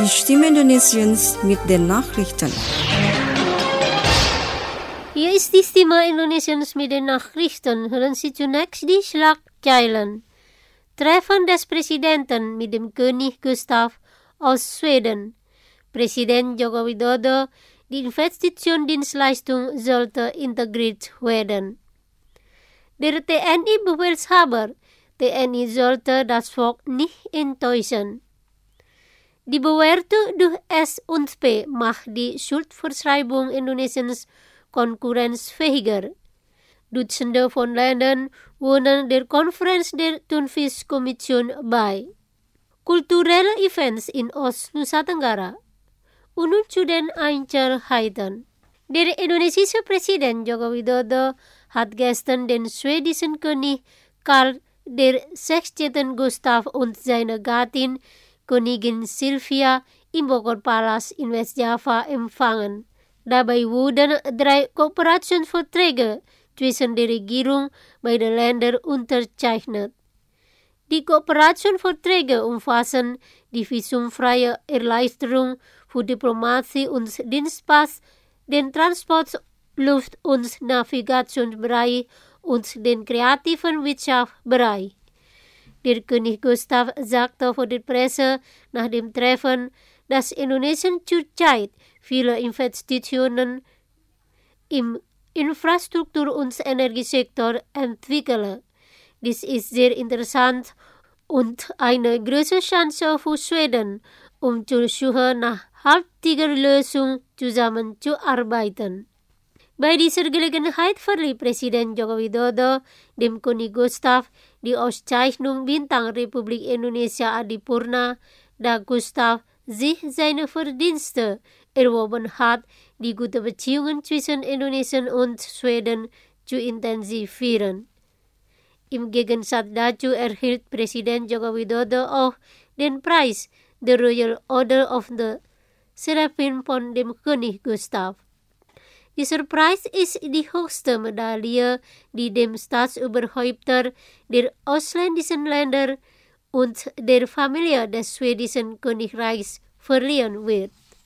Die Stimme Indonesiens mit den Nachrichten. Hier ist die Stimme Indonesiens mit den Nachrichten. Hören Sie zunächst die Schlagzeilen. Treffen des Präsidenten mit dem König Gustav aus Schweden. Präsident Joko Widodo, die Investitionsdienstleistung sollte integriert werden. Der TNI-Befehlshaber, TNI sollte das Volk nicht enttäuschen. Die Bewertung durch S&P macht die Schuldverschreibung Indonesiens konkurrenzfähiger. Dutzende von Ländern wohnen der Konferenz der Thunfisch-Kommission bei. Kulturelle Events in Ost-Nusa Tenggara. Und zu den Einzelheiten. Der indonesische Präsident Joko Widodo hat gestern den schwedischen König Karl XVI. Gustav und seine Gattin Königin Silvia im Bogor-Palast in Westjava empfangen. Dabei wurden 3 Kooperationsverträge zwischen der Regierung beider Länder unterzeichnet. Die Kooperationsverträge umfassen die visumfreie Erleichterung für Diplomatie und Dienstpass, den Transport-, Luft- und Navigationsbereich und den kreativen Wirtschaftsbereich. Der König Gustav sagte vor der Presse nach dem Treffen, dass Indonesien zurzeit viele Investitionen im Infrastruktur- und Energiesektor entwickle. Dies ist sehr interessant und eine große Chance für Schweden, um zur Suche nach nachhaltiger Lösung zusammenzuarbeiten. Bei dieser Gelegenheit verlieh Präsident Joko Widodo dem König Gustav die Auszeichnung Bintang Republik Indonesia Adipurna, da Gustav sich seine Verdienste erworben hat, die gute Beziehungen zwischen Indonesien und Schweden zu intensivieren. Im Gegensatz dazu erhielt Präsident Joko Widodo auch den Preis der Royal Order of the Seraphim von dem König Gustav. Dieser Preis ist die höchste Medaille, die dem Staatsoberhäupter der ausländischen Länder und der Familie des schwedischen Königreichs verliehen wird.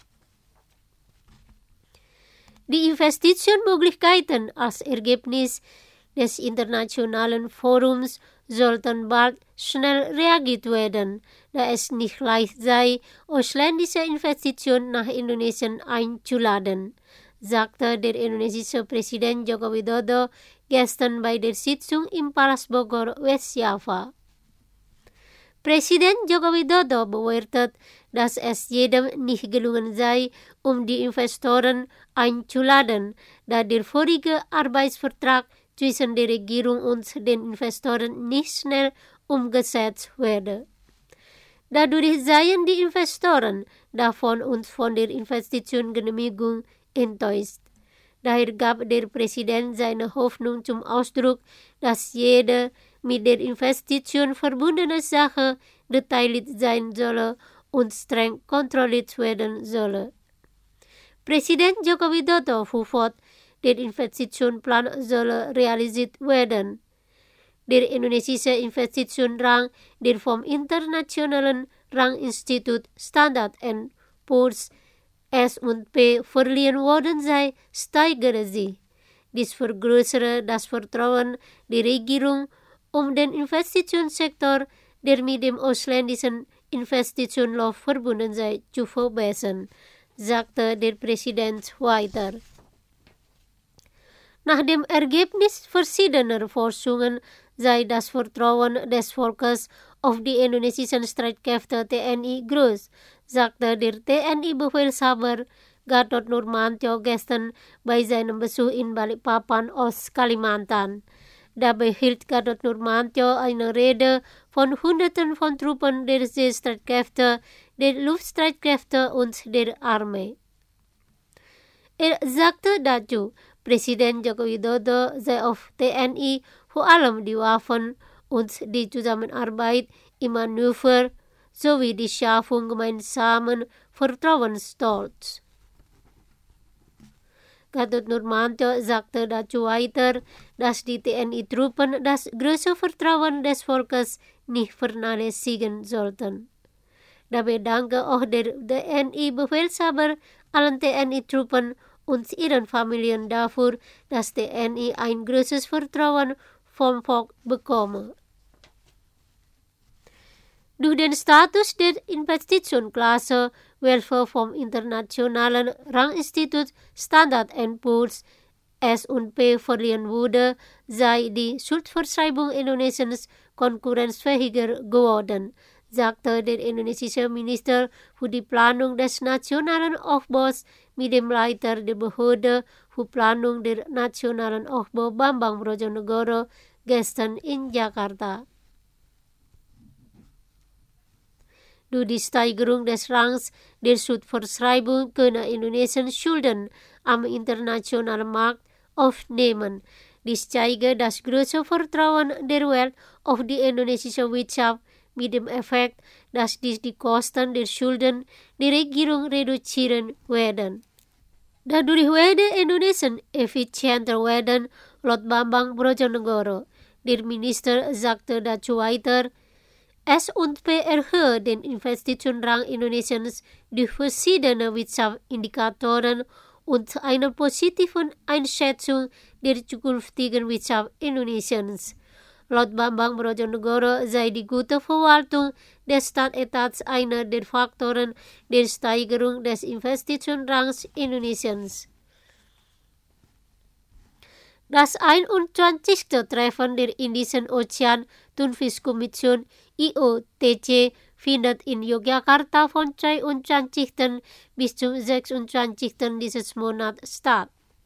Die Investitionsmöglichkeiten als Ergebnis des internationalen Forums sollten bald schnell reagiert werden, da es nicht leicht sei, ausländische Investitionen nach Indonesien einzuladen, sagte der indonesische Präsident Joko Widodo gestern bei der Sitzung im Palast Bogor, Westjava. Präsident Joko Widodo bewertet, dass es jedem nicht gelungen sei, die Investoren einzuladen, da der vorige Arbeitsvertrag zwischen der Regierung und den Investoren nicht schnell umgesetzt werde. Dadurch seien die Investoren davon und von der Investitionsgenehmigung enttäuscht. Daher gab der Präsident seine Hoffnung zum Ausdruck, dass jede mit der Investition verbundene Sache detailliert sein solle und streng kontrolliert werden solle. Präsident Joko Widodo fuhr fort, der Investitionsplan solle realisiert werden. Der indonesische Investitionsrang, der vom internationalen Ranginstitut Standard & Poor's S&P verliehen worden sei, steigere sich. Dies vergrößere das Vertrauen der Regierung, den Investitionssektor, der mit dem ausländischen Investitionslauf verbunden sei, zu verbessern, sagte der Präsident weiter. Nach dem Ergebnis verschiedener Forschungen sei das Vertrauen des Volkes auf die indonesischen Streitkräfte TNI groß, sagte der TNI-Befehlshaber Gatot Nurmantio gestern bei seinem Besuch in Balikpapan, Ost-Kalimantan. Dabei hielt Gatot Nurmantio eine Rede von Hunderten von Truppen der Seestreitkräfte, der Luftstreitkräfte und der Armee. Er sagte dazu, Präsident Joko Widodo sei auf TNI vor allem die Waffen und die Zusammenarbeit im Manöver sowie die Schaffung gemeinsamen Vertrauens stolz. Gatot Nurmantio sagte dazu weiter, dass die TNI-Truppen das große Vertrauen des Volkes nicht vernachlässigen sollten. Dabei danke auch der TNI-Befehlshaber allen TNI-Truppen und ihren Familien dafür, dass TNI ein großes Vertrauen vom Volk bekomme. Durch den Status der Investitionsklasse, welcher vom internationalen Ranginstitut Standard & Poor's S&P verliehen wurde, sei die Schuldverschreibung Indonesiens konkurrenzfähiger geworden, sagte der indonesische Minister für die Planung des nationalen Aufbaus mit dem Leiter der Behörde für Planung der nationalen Aufbau Bambang Brojonegoro gestern in Jakarta. Durch die Steigerung des Rangs der Schuldverschreibung können Indonesien Schulden am internationalen Markt aufnehmen. Dies zeige das große Vertrauen der Welt auf die indonesische Wirtschaft mit dem Effekt, dass dies die Kosten der Schulden der Regierung reduzieren werden. Dadurch werde Indonesien effizienter werden, laut Bambang Brojonegoro. Der Minister sagte dazu weiter, S&P erhöht den Investitionsrang Indonesiens durch verschiedene Wirtschaftsindikatoren und einer positiven Einschätzung der zukünftigen Wirtschaft Indonesiens. Laut Bambang Brojonegoro sei die gute Verwaltung des Staatetats einer der Faktoren der Steigerung des Investitionsrangs Indonesiens. Das 21. Treffen der Indischen Ozean Thunfischkommission IOTC findet in Yogyakarta von 22. bis zum 26. dieses Monats statt.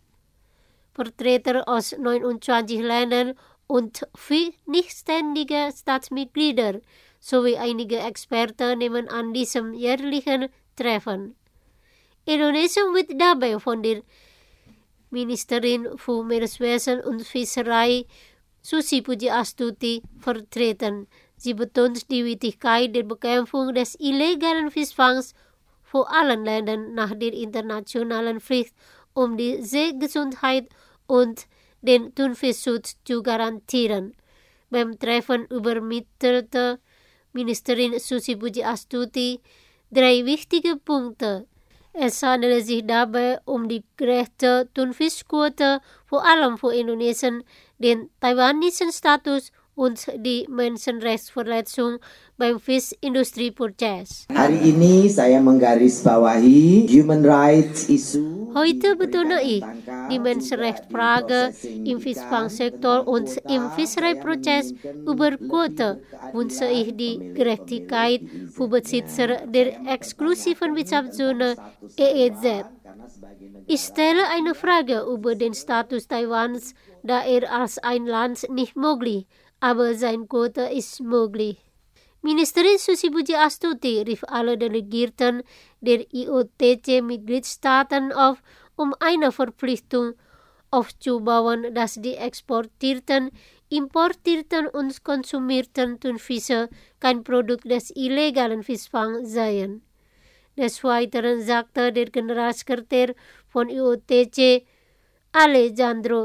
Vertreter aus 29 Ländern und 4 nichtständige Staatsmitglieder sowie einige Experten nehmen an diesem jährlichen Treffen. Indonesien wird dabei von der Ministerin für Meereswesen und Fischerei Susi Pujiastuti vertreten. Sie betont die Wichtigkeit der Bekämpfung des illegalen Fischfangs vor allen Ländern nach der internationalen Pflicht, um die Seegesundheit und den Thunfischschutz zu garantieren. Beim Treffen übermittelte Ministerin Susi Pujiastuti 3 wichtige Punkte. Es handelt sich dabei um die gerechte Thunfischquote, vor allem für Indonesien, den taiwanischen Status und die Menschenrechtsverletzung beim Fischindustrieprozess. Hari ini saya menggarisbawahi human rights issue. Heute betone ich die Menschenrechtsfrage im Fischfangsektor und im Fischereiprozess. Über Quote wünsche ich die Gerechtigkeit für Besitzer der exklusiven Wirtschaftszone EEZ. Ich stelle eine Frage über den Status Taiwans, da er als ein Land nicht möglich, aber sein Quote ist möglich. Ministerin Susi Pujiastuti rief alle Delegierten der IOTC-Mitgliedstaaten auf, um eine Verpflichtung aufzubauen, dass die exportierten, importierten und konsumierten Thunfische kein Produkt des illegalen Fischfangs seien. Des Weiteren sagte der Generalsekretär von IOTC, Alejandro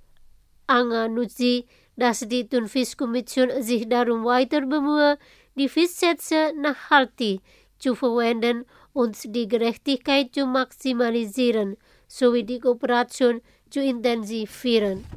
Anganuzzi, dass die Thunfischkommission sich darum weiter bemühe, die Fischschätze nachhaltig zu verwenden und die Gerechtigkeit zu maximalisieren, sowie die Kooperation zu intensivieren.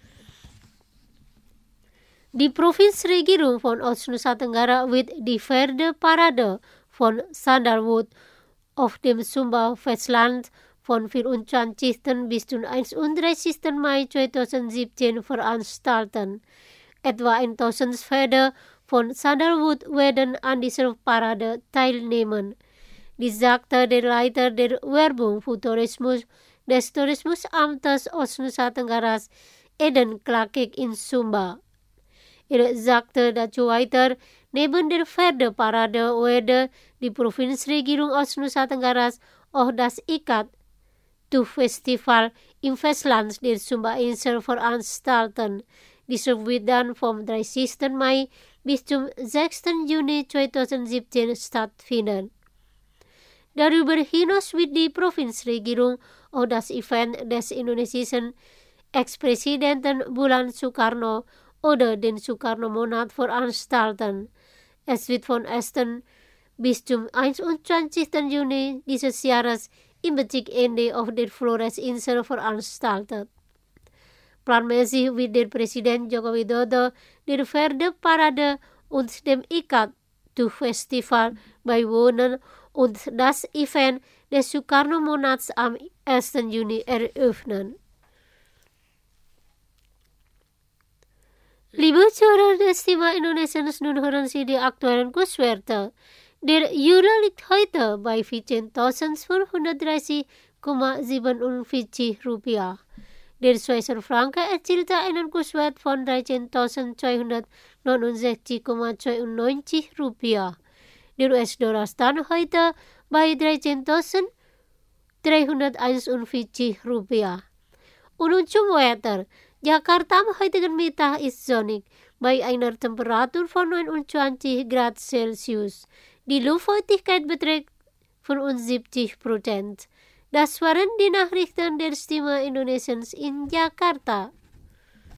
Die Provinzregierung von Ost-Nusa Tenggara wird die Pferdeparade von Sandalwood auf dem Sumba-Festland von 24. bis zum 31. Mai 2017 veranstalten. Etwa 1000 Pferde von Sandalwood werden an dieser Parade teilnehmen. Dies sagte der Leiter der Werbung für Tourismus des Tourismusamtes Ost-Nusa Tenggaras, Eden Klakik in Sumba. Er sagte dazu weiter, neben der Pferdeparade werde die Provinzregierung Ost-Nusa Tenggaras auch das Ikat-Tuch-Festival im Festland der Sumba-Insel veranstalten. Dieser wird dann vom 30. Mai bis zum 6. Juni 2017 stattfinden. Darüber hinaus wird die Provinzregierung auch das Event des indonesischen Ex-Präsidenten Bulan Sukarno oder den Sukarno-Monat veranstalten. Es wird von 1. bis zum 21. Juni dieses Jahres im Bezirk Ende auf der Flores-Insel veranstaltet. Planmäßig wird der Präsident Joko Widodo der Pferdeparade und dem Ikat-Festival beiwohnen und das Event des Sukarno-Monats am 1. Juni eröffnen. Liebe Zuhörer des Thema Indonesians, nun hören Sie die aktuellen Kurswerte. Der Euro liegt heute bei 14.530,47 Rupiah. Der Schweizer Franken erzielte einen Kurswert von 13.269,92 Rupiah. Der US-Dollar stand heute bei 13.341 Rupiah. Und zum Wetter. Jakarta am heutigen Mittag ist sonnig, bei einer Temperatur von 29 Grad Celsius. Die Luftfeuchtigkeit beträgt 75%. Das waren die Nachrichten der Stimme Indonesiens in Jakarta.